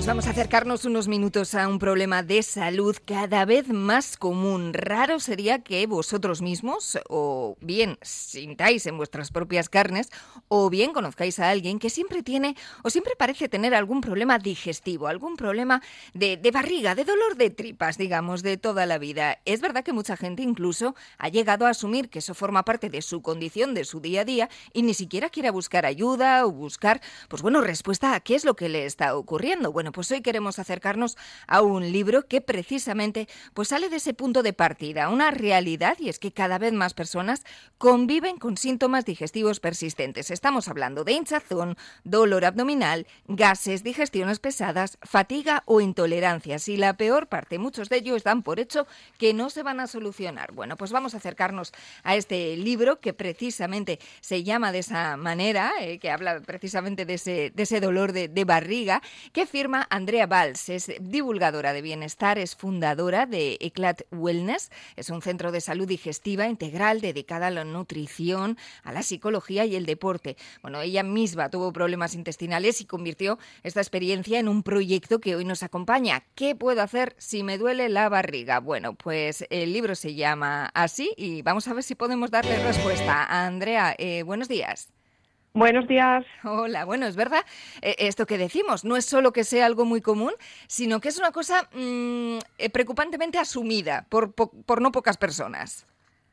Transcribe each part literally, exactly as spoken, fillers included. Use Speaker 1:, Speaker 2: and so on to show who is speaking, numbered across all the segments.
Speaker 1: Pues vamos a acercarnos unos minutos a un problema de salud cada vez más común. Raro sería que vosotros mismos, o bien sintáis en vuestras propias carnes, o bien conozcáis a alguien que siempre tiene, o siempre parece tener algún problema digestivo, algún problema de, de barriga, de dolor de tripas, digamos, de toda la vida. Es verdad que mucha gente incluso ha llegado a asumir que eso forma parte de su condición, de su día a día, y ni siquiera quiere buscar ayuda o buscar, pues bueno, respuesta a qué es lo que le está ocurriendo. Bueno, pues hoy queremos acercarnos a un libro que precisamente pues sale de ese punto de partida, una realidad, y es que cada vez más personas conviven con síntomas digestivos persistentes. Estamos hablando de hinchazón, dolor abdominal, gases, digestiones pesadas, fatiga o intolerancias. Y la peor parte, muchos de ellos dan por hecho que no se van a solucionar. Bueno, pues vamos a acercarnos a este libro que precisamente se llama de esa manera, eh, que habla precisamente de ese, de ese dolor de, de barriga, que firma Andrea Valls. Es divulgadora de bienestar, es fundadora de Eclat Wellness, es un centro de salud digestiva integral dedicada a la nutrición, a la psicología y el deporte. Bueno, ella misma tuvo problemas intestinales y convirtió esta experiencia en un proyecto que hoy nos acompaña. ¿Qué puedo hacer si me duele la barriga? Bueno, pues el libro se llama así y vamos a ver si podemos darle respuesta. Andrea, eh, buenos días.
Speaker 2: Buenos días.
Speaker 1: Hola, bueno, es verdad, eh, esto que decimos, no es solo que sea algo muy común, sino que es una cosa mmm, preocupantemente asumida por, por, por no pocas personas.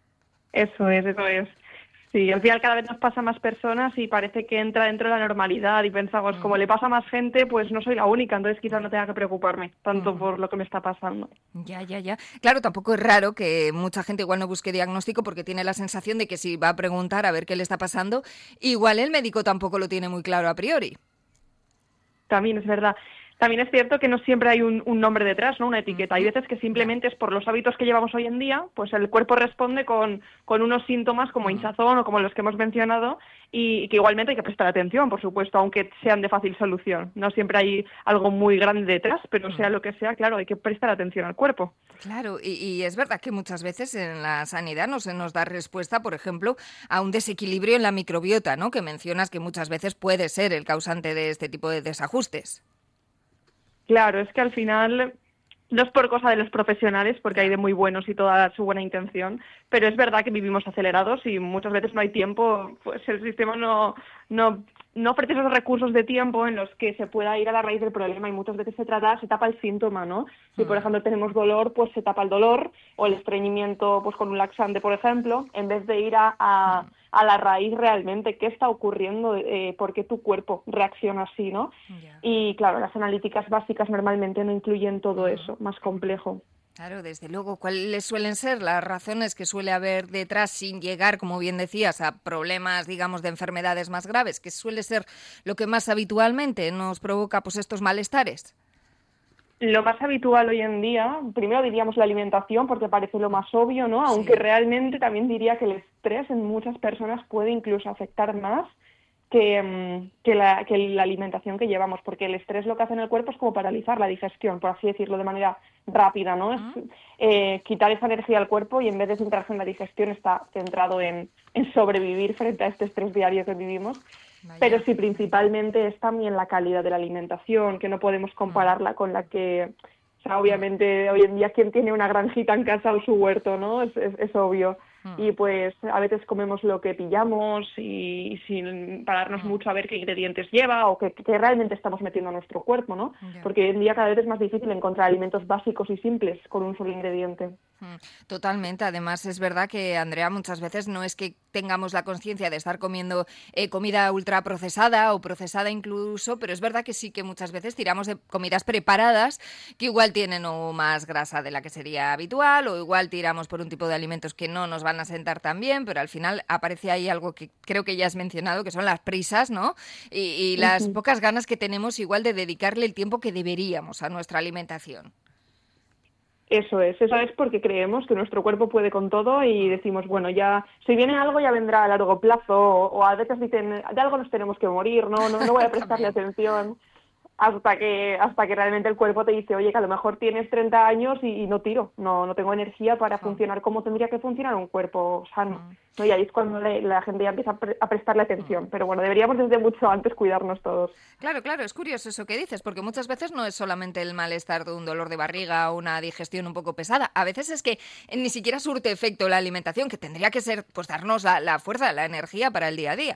Speaker 2: Eso es, eso es. Sí, al final cada vez nos pasa más personas y parece que entra dentro de la normalidad y pensamos, como le pasa a más gente, pues no soy la única, entonces quizás no tenga que preocuparme tanto por lo que me está pasando.
Speaker 1: Ya, ya, ya. Claro, tampoco es raro que mucha gente igual no busque diagnóstico porque tiene la sensación de que si va a preguntar a ver qué le está pasando, igual el médico tampoco lo tiene muy claro a priori.
Speaker 2: También es verdad. También es cierto que no siempre hay un, un nombre detrás, ¿no? Una etiqueta. Hay veces que simplemente es por los hábitos que llevamos hoy en día, pues el cuerpo responde con, con unos síntomas como hinchazón o como los que hemos mencionado y, y que igualmente hay que prestar atención, por supuesto, aunque sean de fácil solución. No siempre hay algo muy grande detrás, pero sea lo que sea, claro, hay que prestar atención al cuerpo.
Speaker 1: Claro, y, y es verdad que muchas veces en la sanidad no se nos da respuesta, por ejemplo, a un desequilibrio en la microbiota, ¿no? Que mencionas que muchas veces puede ser el causante de este tipo de desajustes.
Speaker 2: Claro, es que al final no es por cosa de los profesionales, porque hay de muy buenos y toda su buena intención, pero es verdad que vivimos acelerados y muchas veces no hay tiempo, pues el sistema no, no, no ofrece esos recursos de tiempo en los que se pueda ir a la raíz del problema y muchas veces se trata, se tapa el síntoma, ¿no? Si por ejemplo tenemos dolor, pues se tapa el dolor o el estreñimiento pues con un laxante, por ejemplo, en vez de ir a, a, a la raíz realmente, qué está ocurriendo, eh, por qué tu cuerpo reacciona así, ¿no? Yeah. Y claro, las analíticas básicas normalmente no incluyen todo uh-huh. eso, más complejo.
Speaker 1: Claro, desde luego. ¿Cuáles suelen ser las razones que suele haber detrás sin llegar, como bien decías, a problemas, digamos, de enfermedades más graves? ¿Qué suele ser lo que más habitualmente nos provoca pues estos malestares?
Speaker 2: Lo más habitual hoy en día, primero diríamos la alimentación, porque parece lo más obvio, ¿no? Aunque sí. Realmente también diría que el estrés en muchas personas puede incluso afectar más que, que, la, que la alimentación que llevamos, porque el estrés lo que hace en el cuerpo es como paralizar la digestión, por así decirlo, de manera rápida, ¿no? Uh-huh. Es eh, quitar esa energía al cuerpo y en vez de centrarse en la digestión está centrado en, en sobrevivir frente a este estrés diario que vivimos. Vaya. Pero sí, principalmente es también la calidad de la alimentación, que no podemos compararla uh-huh. con la que... O sea, obviamente, hoy en día, ¿quién tiene una granjita en casa o su huerto, no? Es, es, es obvio. Mm. Y pues a veces comemos lo que pillamos y, y sin pararnos mm. mucho a ver qué ingredientes lleva o qué, qué realmente estamos metiendo a nuestro cuerpo, ¿no? Yeah. Porque hoy en día cada vez es más difícil encontrar alimentos básicos y simples con un solo ingrediente.
Speaker 1: Totalmente. Además, es verdad que, Andrea, muchas veces no es que tengamos la conciencia de estar comiendo eh, comida ultraprocesada o procesada incluso, pero es verdad que sí que muchas veces tiramos de comidas preparadas que igual tienen o más grasa de la que sería habitual o igual tiramos por un tipo de alimentos que no nos van a sentar tan bien, pero al final aparece ahí algo que creo que ya has mencionado, que son las prisas, ¿no? Y, y las uh-huh. pocas ganas que tenemos igual de dedicarle el tiempo que deberíamos a nuestra alimentación.
Speaker 2: Eso es, eso es porque creemos que nuestro cuerpo puede con todo y decimos, bueno, ya si viene algo ya vendrá a largo plazo o, o a veces dicen, de algo nos tenemos que morir, no no, no voy a prestarle atención. hasta que hasta que realmente el cuerpo te dice, oye, que a lo mejor tienes treinta años y, y no tiro, no no tengo energía para oh. funcionar como tendría que funcionar un cuerpo sano. Oh. ¿No? Y ahí es cuando le, la gente ya empieza a, pre- a prestarle atención. Oh. Pero bueno, deberíamos desde mucho antes cuidarnos todos.
Speaker 1: Claro, claro, es curioso eso que dices, porque muchas veces no es solamente el malestar de un dolor de barriga o una digestión un poco pesada. A veces es que ni siquiera surte efecto la alimentación, que tendría que ser, pues, darnos la, la fuerza, la energía para el día a día.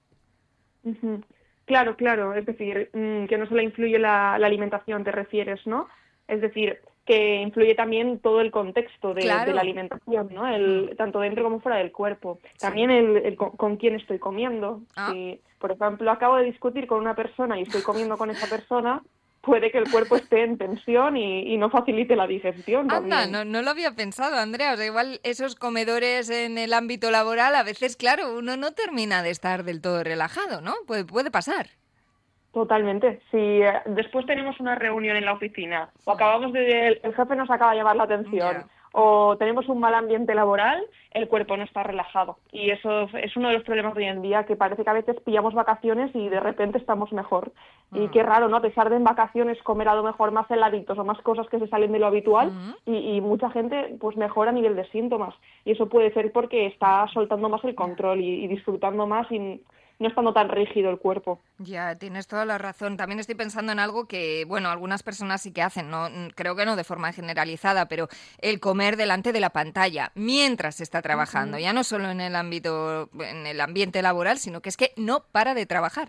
Speaker 2: Uh-huh. Claro, claro, es decir, que no solo influye la, la alimentación, te refieres, ¿no? Es decir, que influye también todo el contexto de, claro. de la alimentación, ¿no? El, tanto dentro como fuera del cuerpo. También sí. el, el con, con quién estoy comiendo. Ah. Si, por ejemplo, acabo de discutir con una persona y estoy comiendo con esa persona, puede que el cuerpo esté en tensión y, y no facilite la digestión.
Speaker 1: Anda, no, no lo había pensado, Andrea. O sea, igual esos comedores en el ámbito laboral, a veces, claro, uno no termina de estar del todo relajado, ¿no? Puede, puede pasar.
Speaker 2: Totalmente. Si eh, después tenemos una reunión en la oficina o acabamos de... El, el jefe nos acaba de llamar la atención yeah. o tenemos un mal ambiente laboral, el cuerpo no está relajado. Y eso es uno de los problemas de hoy en día, que parece que a veces pillamos vacaciones y de repente estamos mejor. Mm. Y qué raro, ¿no? A pesar de en vacaciones comer a lo mejor más heladitos o más cosas que se salen de lo habitual mm. y, y mucha gente pues mejora a nivel de síntomas. Y eso puede ser porque está soltando más el control y, y disfrutando más y no estando tan rígido el cuerpo.
Speaker 1: Ya, tienes toda la razón. También estoy pensando en algo que, bueno, algunas personas sí que hacen, no, creo que no de forma generalizada, pero el comer delante de la pantalla mientras se está trabajando, uh-huh. ya no solo en el ámbito, en el ambiente laboral, sino que es que no para de trabajar.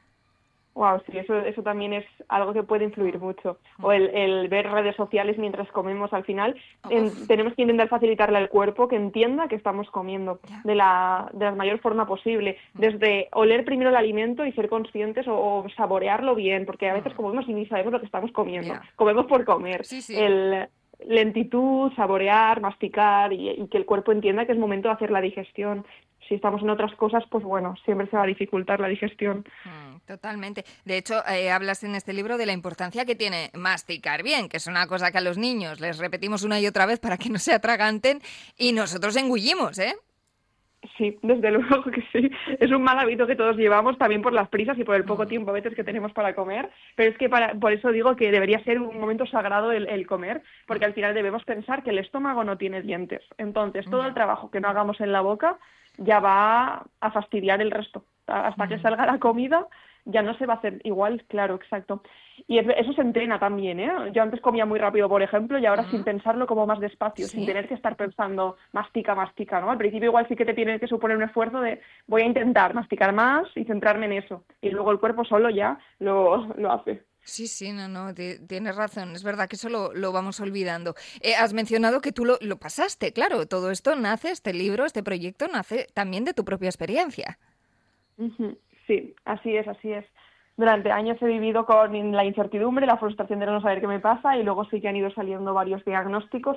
Speaker 2: Wow, sí, eso, eso también es algo que puede influir mucho. O el, el ver redes sociales mientras comemos al final. En, tenemos que intentar facilitarle al cuerpo que entienda que estamos comiendo de la, de la mayor forma posible. Desde oler primero el alimento y ser conscientes o, o saborearlo bien, porque a veces comemos y ni sabemos lo que estamos comiendo. Yeah. Comemos por comer.
Speaker 1: Sí, sí.
Speaker 2: El, lentitud, saborear, masticar y, y que el cuerpo entienda que es momento de hacer la digestión. Si estamos en otras cosas, pues bueno, siempre se va a dificultar la digestión.
Speaker 1: Mm, totalmente. De hecho, eh, hablas en este libro de la importancia que tiene masticar bien, que es una cosa que a los niños les repetimos una y otra vez para que no se atraganten y nosotros engullimos, ¿eh?
Speaker 2: Sí, desde luego que sí. Es un mal hábito que todos llevamos también por las prisas y por el poco tiempo a veces que tenemos para comer, pero es que para, por eso digo que debería ser un momento sagrado el, el comer, porque al final debemos pensar que el estómago no tiene dientes. Entonces, todo el trabajo que no hagamos en la boca ya va a fastidiar el resto. Hasta que salga la comida ya no se va a hacer igual, claro, exacto. Y eso se entrena también, ¿eh? Yo antes comía muy rápido, por ejemplo, y ahora uh-huh. sin pensarlo como más despacio, ¿sí? Sin tener que estar pensando mastica, mastica, ¿no? Al principio igual sí que te tiene que suponer un esfuerzo de voy a intentar masticar más y centrarme en eso. Y luego el cuerpo solo ya lo, lo hace.
Speaker 1: Sí, sí, no, no, t- tienes razón, es verdad que eso lo, lo vamos olvidando. Eh, has mencionado que tú lo, lo pasaste, claro, todo esto nace, este libro, este proyecto nace también de tu propia experiencia.
Speaker 2: Uh-huh. Sí, así es, así es. Durante años he vivido con la incertidumbre, la frustración de no saber qué me pasa y luego sí que han ido saliendo varios diagnósticos.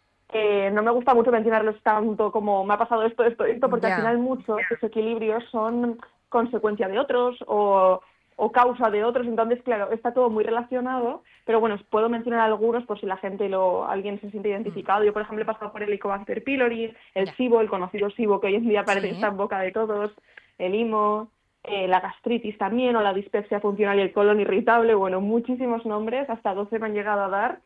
Speaker 2: Eh, no me gusta mucho mencionarlos tanto como me ha pasado esto, esto, esto, porque yeah. al final muchos desequilibrios son consecuencia de otros o, o causa de otros, entonces claro, está todo muy relacionado, pero bueno, puedo mencionar algunos por si la gente, lo alguien se siente identificado. Yo, por ejemplo, he pasado por el Helicobacter pylori, el yeah. SIBO, el conocido SIBO que hoy en día parece que sí. está en boca de todos, el I M O... Eh, la gastritis también, o la dispepsia funcional y el colon irritable, bueno, muchísimos nombres, hasta doce me han llegado a dar,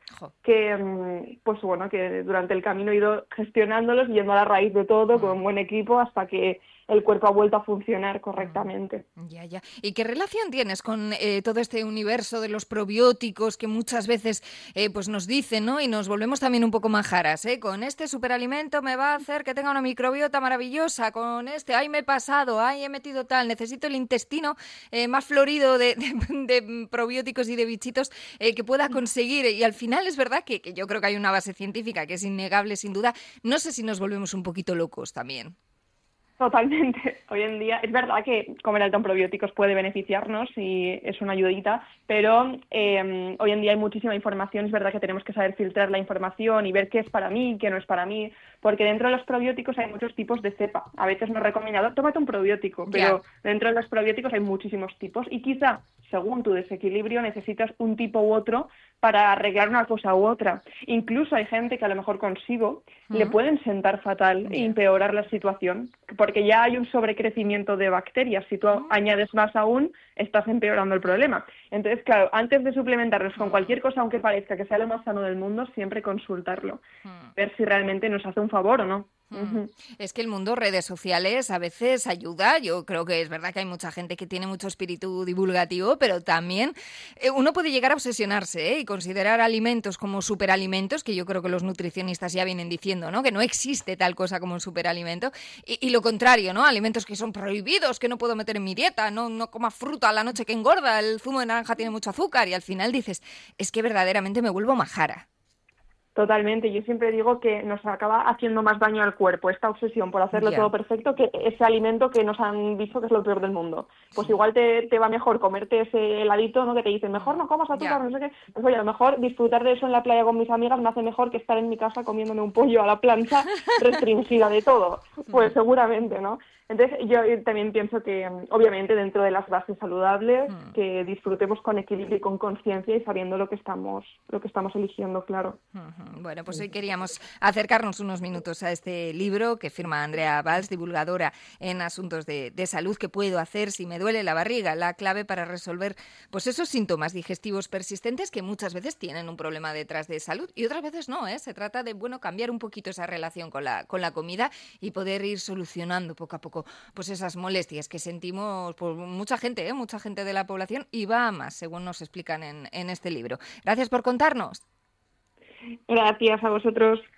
Speaker 2: que pues bueno, que durante el camino he ido gestionándolos, yendo a la raíz de todo, con un buen equipo, hasta que el cuerpo ha vuelto a funcionar correctamente.
Speaker 1: Ya, ya. ¿Y qué relación tienes con eh, todo este universo de los probióticos que muchas veces eh, pues nos dicen, ¿no? Y nos volvemos también un poco majaras, ¿eh? Con este superalimento me va a hacer que tenga una microbiota maravillosa, con este, ay, me he pasado, ay, he metido tal, necesito el intestino eh, más florido de, de, de probióticos y de bichitos eh, que pueda conseguir. Y al final es verdad que, que yo creo que hay una base científica que es innegable, sin duda. No sé si nos volvemos un poquito locos también.
Speaker 2: Totalmente. Hoy en día es verdad que comer alto en probióticos puede beneficiarnos y es una ayudita, pero eh, hoy en día hay muchísima información. Es verdad que tenemos que saber filtrar la información y ver qué es para mí, qué no es para mí, porque dentro de los probióticos hay muchos tipos de cepa. A veces nos recomendado, tómate un probiótico, pero
Speaker 1: Ya.
Speaker 2: dentro de los probióticos hay muchísimos tipos y quizá, según tu desequilibrio, necesitas un tipo u otro para arreglar una cosa u otra. Incluso hay gente que a lo mejor consigo
Speaker 1: Mm.
Speaker 2: le pueden sentar fatal e
Speaker 1: Ya.
Speaker 2: empeorar la situación, porque ya hay un sobrecrecimiento de bacterias. Si tú
Speaker 1: Mm.
Speaker 2: añades más aún, estás empeorando el problema. Entonces, claro, antes de suplementarnos con cualquier cosa, aunque parezca que sea lo más sano del mundo, siempre consultarlo,
Speaker 1: Mm.
Speaker 2: ver si realmente nos hace un favor o no.
Speaker 1: Mm.
Speaker 2: Ujú.
Speaker 1: Es que el mundo redes sociales a veces ayuda. Yo creo que es verdad que hay mucha gente que tiene mucho espíritu divulgativo, pero también eh, uno puede llegar a obsesionarse, ¿eh? Y considerar alimentos como superalimentos, que yo creo que los nutricionistas ya vienen diciendo, ¿no? Que no existe tal cosa como un superalimento. Y, y lo contrario, ¿no? Alimentos que son prohibidos, que no puedo meter en mi dieta, no, no coma fruta a la noche que engorda, el zumo de naranja tiene mucho azúcar y al final dices, es que verdaderamente me vuelvo majara.
Speaker 2: Totalmente. Yo siempre digo que nos acaba haciendo más daño al cuerpo esta obsesión por hacerlo
Speaker 1: Ya.
Speaker 2: todo perfecto que ese alimento que nos han dicho que es lo peor del mundo. Pues igual te, te va mejor comerte ese heladito, ¿no? Que te dicen, mejor no comas azúcar,
Speaker 1: Ya.
Speaker 2: no sé qué. Pues oye, a lo mejor disfrutar de eso en la playa con mis amigas me hace mejor que estar en mi casa comiéndome un pollo a la plancha restringida de todo. Pues seguramente, ¿no? Entonces yo también pienso que, obviamente, dentro de las bases saludables,
Speaker 1: Mm.
Speaker 2: que disfrutemos con equilibrio y con conciencia y sabiendo lo que estamos, lo que estamos eligiendo, claro.
Speaker 1: Ujú. Bueno, pues hoy queríamos acercarnos unos minutos a este libro que firma Andrea Valls, divulgadora en asuntos de, de salud. ¿Qué puedo hacer si me duele la barriga? La clave para resolver pues esos síntomas digestivos persistentes que muchas veces tienen un problema detrás de salud y otras veces no, ¿eh? Se trata de, bueno, cambiar un poquito esa relación con la, con la comida y poder ir solucionando poco a poco pues esas molestias que sentimos por mucha gente, ¿eh? Mucha gente de la población y va a más, según nos explican en, en este libro. Gracias por contarnos.
Speaker 2: Gracias a vosotros.